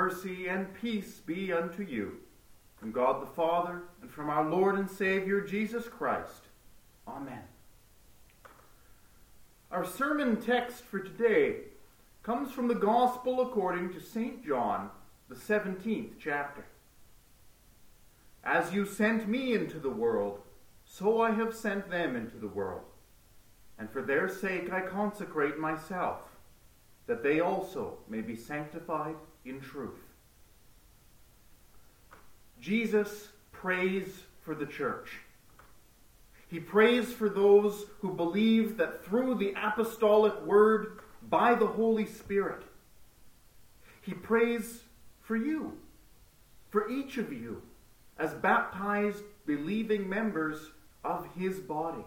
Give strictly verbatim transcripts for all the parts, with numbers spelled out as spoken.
mercy, and peace be unto you, from God the Father, and from our Lord and Savior, Jesus Christ. Amen. Our sermon text for today comes from the Gospel according to Saint John, the seventeenth chapter. As you sent me into the world, so I have sent them into the world. And for their sake I consecrate myself, that they also may be sanctified in truth. Jesus prays for the church. He prays for those who believe that through the apostolic word, by the Holy Spirit, he prays for you, for each of you, as baptized, believing members of his body.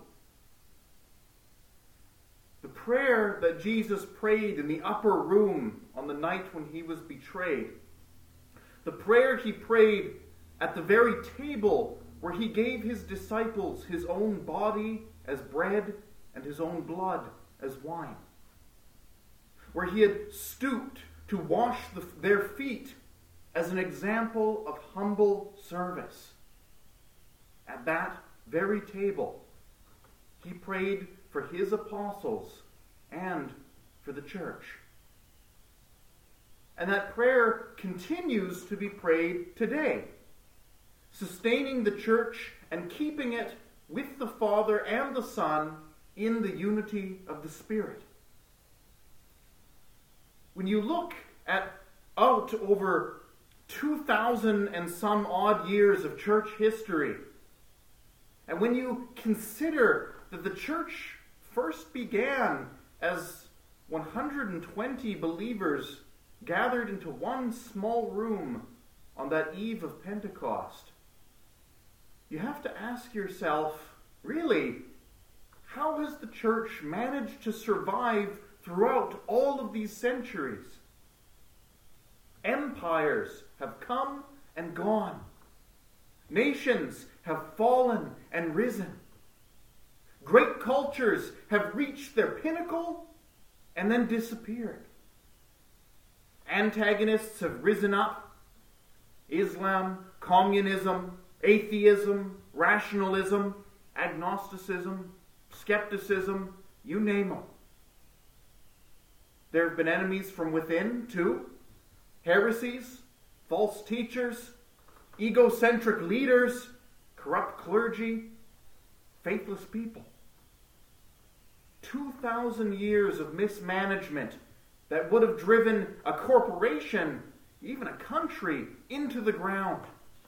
The prayer that Jesus prayed in the upper room on the night when he was betrayed, the prayer he prayed at the very table where he gave his disciples his own body as bread and his own blood as wine, where he had stooped to wash the, their feet as an example of humble service. At that very table, he prayed for his apostles and for the church. And that prayer continues to be prayed today, sustaining the church and keeping it with the Father and the Son in the unity of the Spirit. When you look at out over two thousand and some odd years of church history, and when you consider that the church first began as one hundred twenty believers gathered into one small room on that eve of Pentecost, you have to ask yourself, really, how has the church managed to survive throughout all of these centuries? Empires have come and gone. Nations have fallen and risen. Great cultures have reached their pinnacle and then disappeared. Antagonists have risen up. Islam, communism, atheism, rationalism, agnosticism, skepticism, you name them. There have been enemies from within, too. Heresies, false teachers, egocentric leaders, corrupt clergy, faithless people. Two thousand years of mismanagement that would have driven a corporation, even a country, into the ground.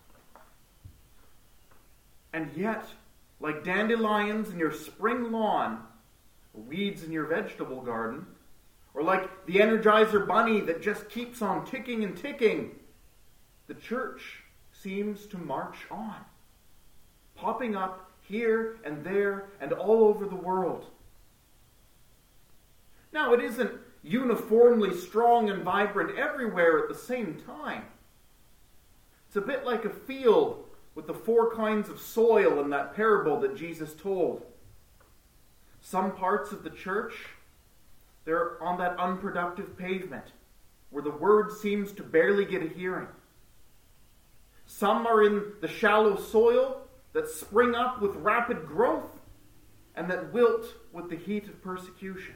And yet, like dandelions in your spring lawn, or weeds in your vegetable garden, or like the Energizer bunny that just keeps on ticking and ticking, the church seems to march on, popping up here and there and all over the world. Now, it isn't uniformly strong and vibrant everywhere at the same time. It's a bit like a field with the four kinds of soil in that parable that Jesus told. Some parts of the church, they're on that unproductive pavement where the word seems to barely get a hearing. Some are in the shallow soil that spring up with rapid growth and that wilt with the heat of persecution.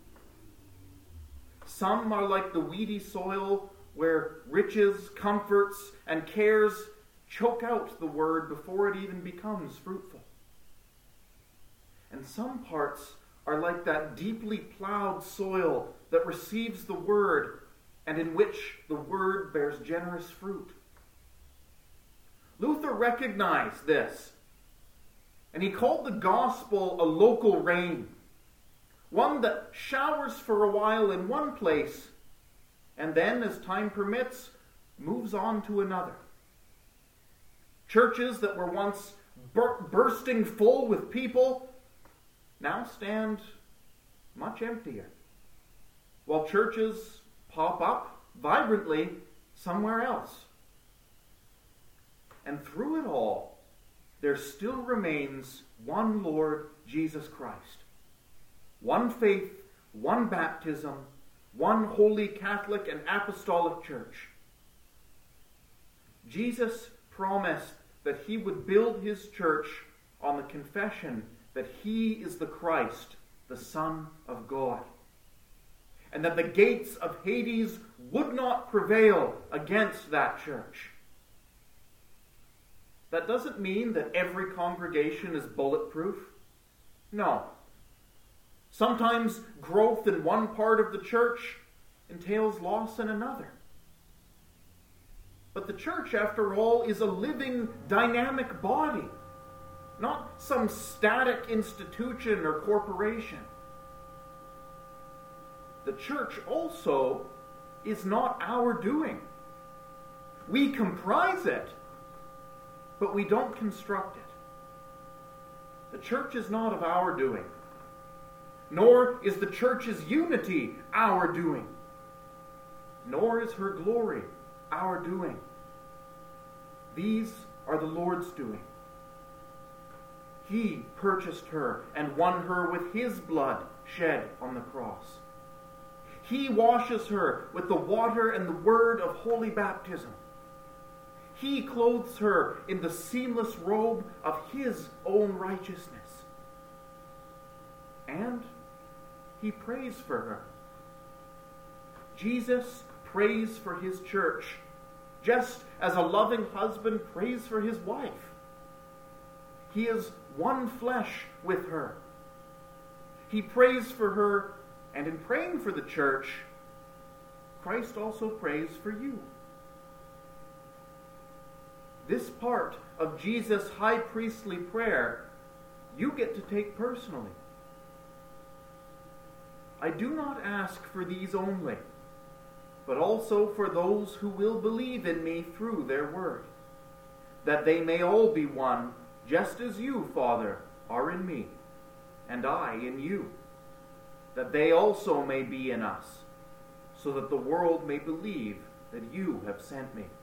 Some are like the weedy soil where riches, comforts, and cares choke out the word before it even becomes fruitful. And some parts are like that deeply plowed soil that receives the word and in which the word bears generous fruit. Luther recognized this, and he called the gospel a local rain, one that showers for a while in one place and then, as time permits, moves on to another. Churches that were once bur- bursting full with people now stand much emptier, while churches pop up vibrantly somewhere else. And through it all, there still remains one Lord Jesus Christ, one faith, one baptism, one holy Catholic and apostolic church, Jesus promised that he would build his church on the confession that he is the Christ, the Son of God, and that the gates of Hades would not prevail against that church. That doesn't mean that every congregation is bulletproof. No. Sometimes growth in one part of the church entails loss in another. But the church, after all, is a living, dynamic body, not some static institution or corporation. The church also is not our doing. We comprise it, but we don't construct it. The church is not of our doing, nor is the church's unity our doing, nor is her glory our doing. These are the Lord's doing. He purchased her and won her with his blood shed on the cross. He washes her with the water and the word of holy baptism. He clothes her in the seamless robe of his own righteousness. And he prays for her. Jesus prays for his church, just as a loving husband prays for his wife. He is one flesh with her. He prays for her, and in praying for the church, Christ also prays for you. This part of Jesus' high priestly prayer, you get to take personally. I do not ask for these only, but also for those who will believe in me through their word, that they may all be one, just as you, Father, are in me, and I in you, that they also may be in us, so that the world may believe that you have sent me.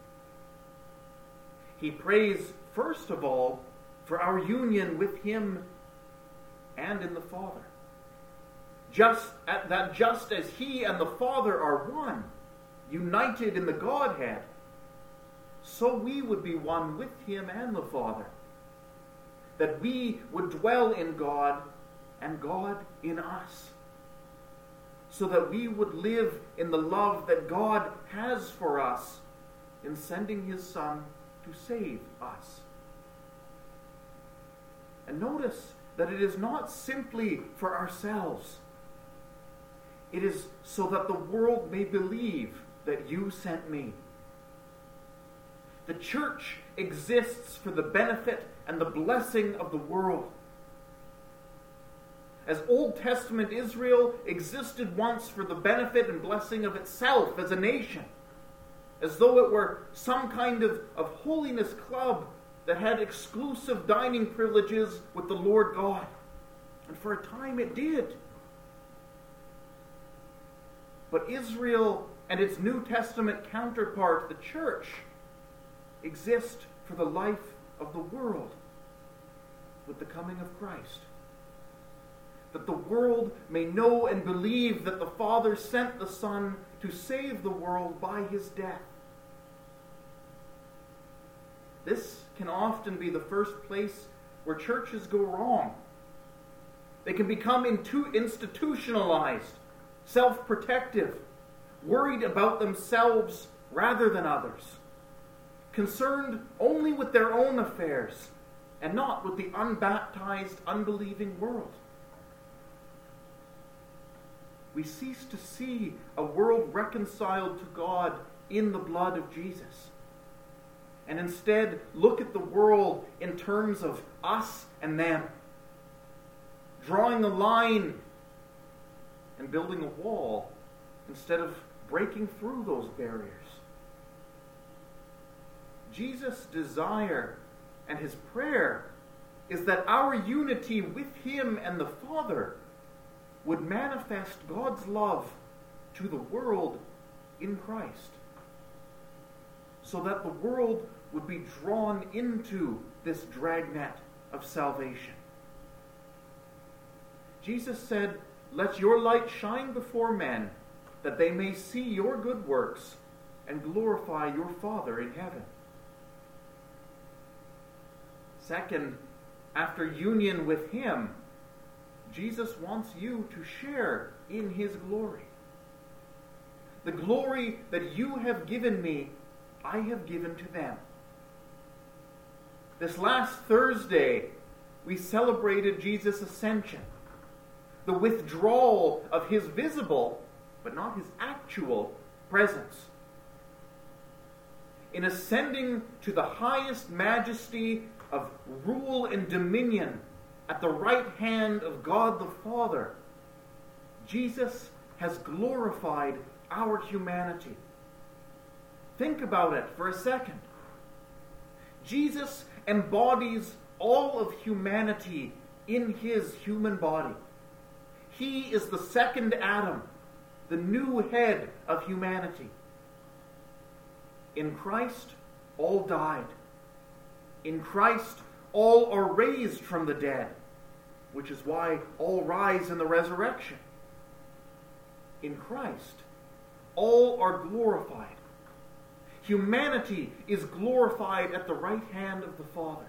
He prays, first of all, for our union with him and in the Father. Just that just as he and the Father are one, united in the Godhead, so we would be one with him and the Father, that we would dwell in God and God in us, so that we would live in the love that God has for us in sending his Son to save us. And notice that it is not simply for ourselves. It is so that the world may believe that you sent me. The church exists for the benefit and the blessing of the world. As Old Testament Israel existed once for the benefit and blessing of itself as a nation, as though it were some kind of, of holiness club that had exclusive dining privileges with the Lord God. And for a time it did. But Israel and its New Testament counterpart, the church, exist for the life of the world with the coming of Christ. That the world may know and believe that the Father sent the Son to save the world by his death. This can often be the first place where churches go wrong. They can become into institutionalized, self-protective, worried about themselves rather than others, concerned only with their own affairs and not with the unbaptized, unbelieving world. We cease to see a world reconciled to God in the blood of Jesus, and instead look at the world in terms of us and them, drawing a line and building a wall instead of breaking through those barriers. Jesus' desire and his prayer is that our unity with him and the Father would manifest God's love to the world in Christ, so that the world would be drawn into this dragnet of salvation. Jesus said, "Let your light shine before men, that they may see your good works and glorify your Father in heaven." Second, after union with him, Jesus wants you to share in his glory. The glory that you have given me, I have given to them. This last Thursday, we celebrated Jesus' ascension, the withdrawal of his visible, but not his actual, presence. In ascending to the highest majesty of rule and dominion at the right hand of God the Father, Jesus has glorified our humanity. Think about it for a second. Jesus embodies all of humanity in his human body. He is the second Adam, the new head of humanity. In Christ, all died. In Christ, all are raised from the dead, which is why all rise in the resurrection. In Christ, all are glorified. Humanity is glorified at the right hand of the Father.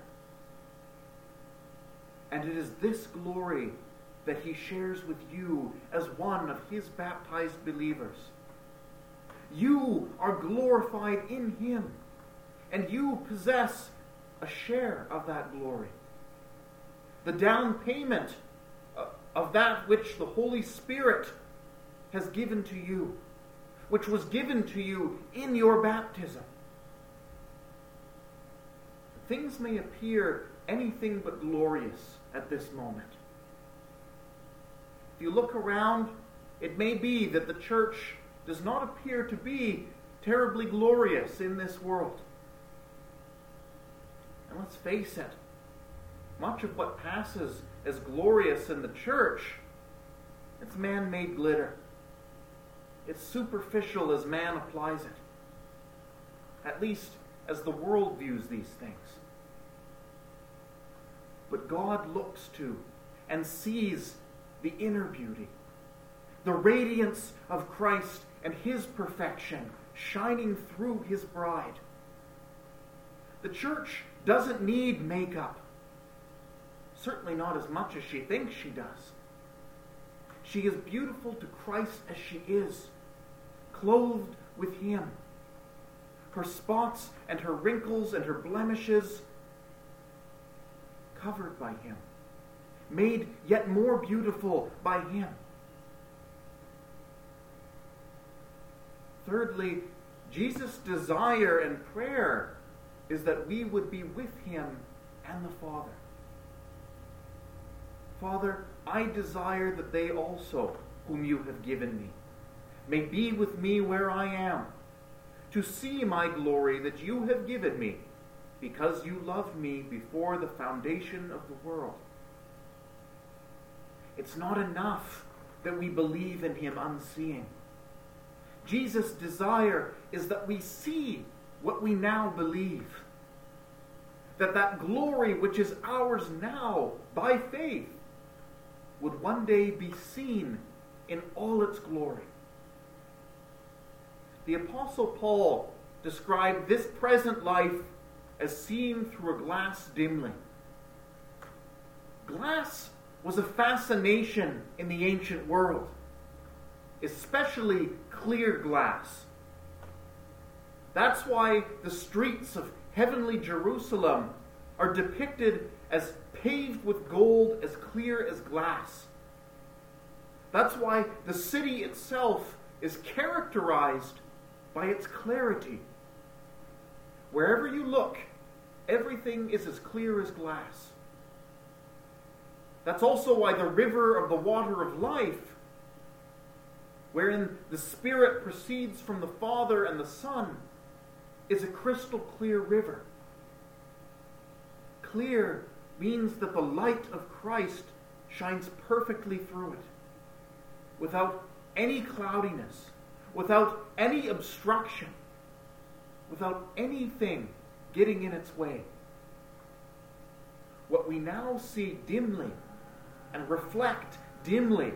And it is this glory that he shares with you as one of his baptized believers. You are glorified in him, and you possess a share of that glory. The down payment of that which the Holy Spirit has given to you, which was given to you in your baptism. Things may appear anything but glorious at this moment. If you look around, it may be that the church does not appear to be terribly glorious in this world. And let's face it, much of what passes as glorious in the church, it's man-made glitter. It's superficial as man applies it. At least as the world views these things. But God looks to and sees the inner beauty, the radiance of Christ and his perfection shining through his bride. The church doesn't need makeup. Certainly not as much as she thinks she does. She is beautiful to Christ as she is, clothed with him. Her spots and her wrinkles and her blemishes covered by him, made yet more beautiful by him. Thirdly, Jesus' desire and prayer is that we would be with him and the Father. Father, I desire that they also, whom you have given me, may be with me where I am, to see my glory that you have given me, because you loved me before the foundation of the world. It's not enough that we believe in him unseeing. Jesus' desire is that we see what we now believe. That that glory which is ours now by faith would one day be seen in all its glory. The Apostle Paul described this present life as seen through a glass dimly. Glass was a fascination in the ancient world, especially clear glass. That's why the streets of heavenly Jerusalem are depicted as paved with gold as clear as glass. That's why the city itself is characterized by its clarity. Wherever you look, everything is as clear as glass. That's also why the river of the water of life, wherein the Spirit proceeds from the Father and the Son, is a crystal clear river. Clear means that the light of Christ shines perfectly through it, without any cloudiness, without any obstruction, without anything getting in its way. What we now see dimly and reflect dimly,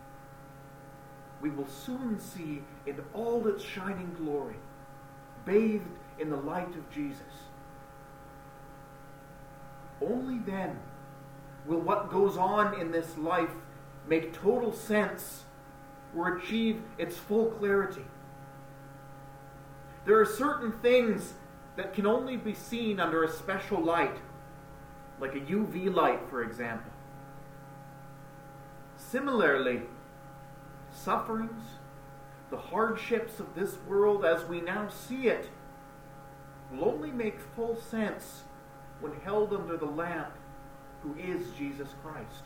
we will soon see in all its shining glory, bathed in the light of Jesus. only then will what goes on in this life make total sense or achieve its full clarity. There are certain things that can only be seen under a special light, like a U V light, for example. Similarly, sufferings, the hardships of this world as we now see it, will only make full sense when held under the lamp who is Jesus Christ.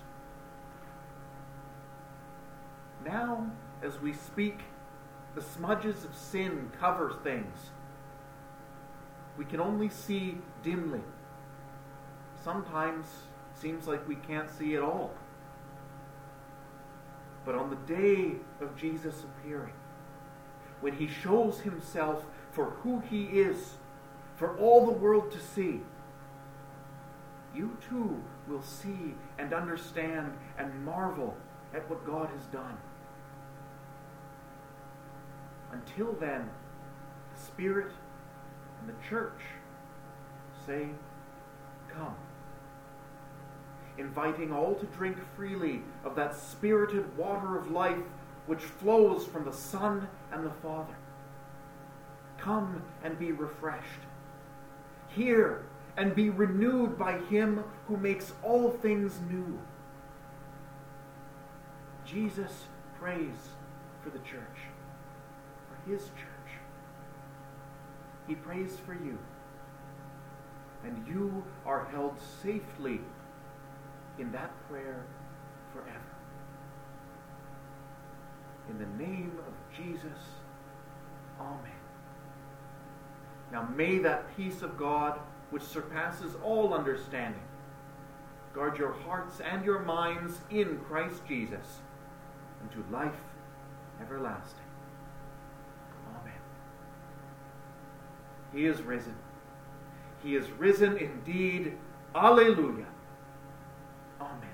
Now, as we speak, the smudges of sin cover things. We can only see dimly. Sometimes it seems like we can't see at all. But on the day of Jesus appearing, when he shows himself for who he is, for all the world to see, you too will see and understand and marvel at what God has done. Until then, the Spirit and the church say, "Come," inviting all to drink freely of that spirited water of life which flows from the Son and the Father. Come and be refreshed. Hear and be renewed by him who makes all things new. Jesus prays for the church, for his church. He prays for you, and you are held safely in that prayer forever. In the name of Jesus, amen. Now may that peace of God, which surpasses all understanding, guard your hearts and your minds in Christ Jesus unto life everlasting. Amen. He is risen. He is risen indeed. Alleluia. Amen.